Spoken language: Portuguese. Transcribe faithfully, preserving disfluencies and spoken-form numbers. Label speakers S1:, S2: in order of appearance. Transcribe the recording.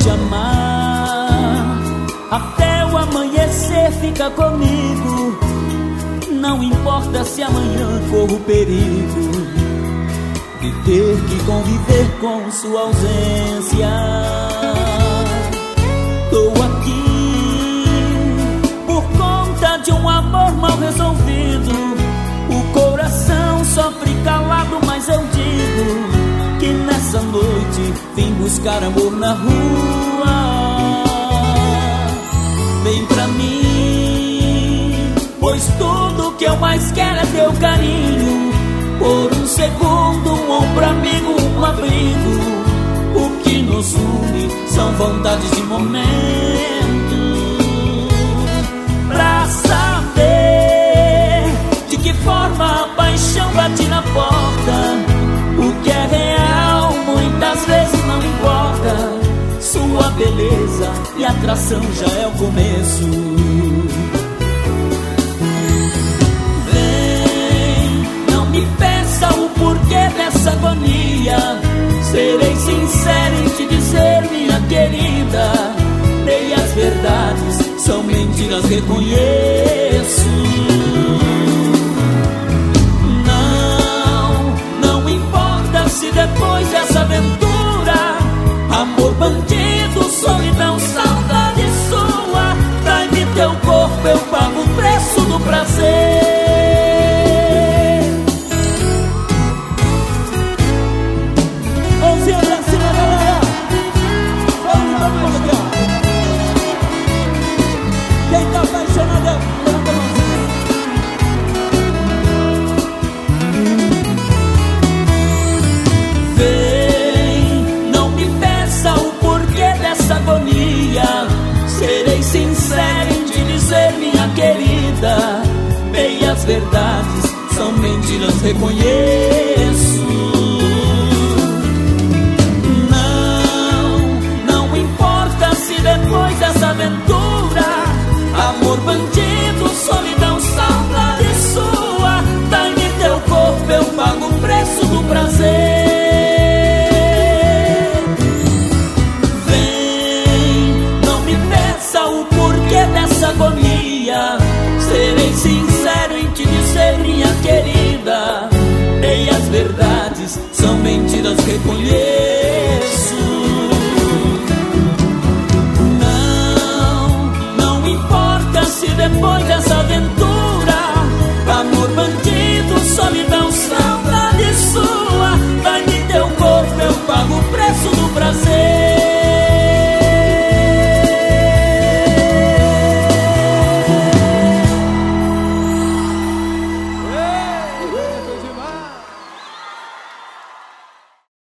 S1: te amar. Até o amanhecer fica comigo. Não importa se amanhã corro perigo de ter que conviver com sua ausência. Tô aqui por conta de um amor mal resolvido. O coração sofre calado, mas eu digo que nessa noite vim buscar amor na rua. Vem pra mim, pois tudo que eu mais quero é teu carinho. Por um segundo, um ombro amigo, um abrigo. O que nos une são vontades de momento. Pra saber de que forma a paixão bate na porta. O que é real muitas vezes não importa. Sua beleza e atração já é o começo. Me peça o porquê dessa agonia. Serei sincero em te dizer, minha querida, nem as verdades são mentiras, reconheço. Não, não importa se depois dessa aventura, amor bandido, solidão, saudade sua, dai-me teu corpo, eu pago o preço do prazer. Quem tá apaixonado, levanta a mãozinha. Vem, não me peça o porquê dessa agonia. Serei sincero em te dizer, minha querida, meias verdades são mentiras, reconheço. Não, não importa se depois dessa aventura, amor bandido, solidão, saudade sua, dai-me teu corpo, eu pago o preço do prazer. Vem, não me peça o porquê dessa agonia. Serei sincero em te dizer, minha querida, meias verdades são mentiras, reconheço. Depois dessa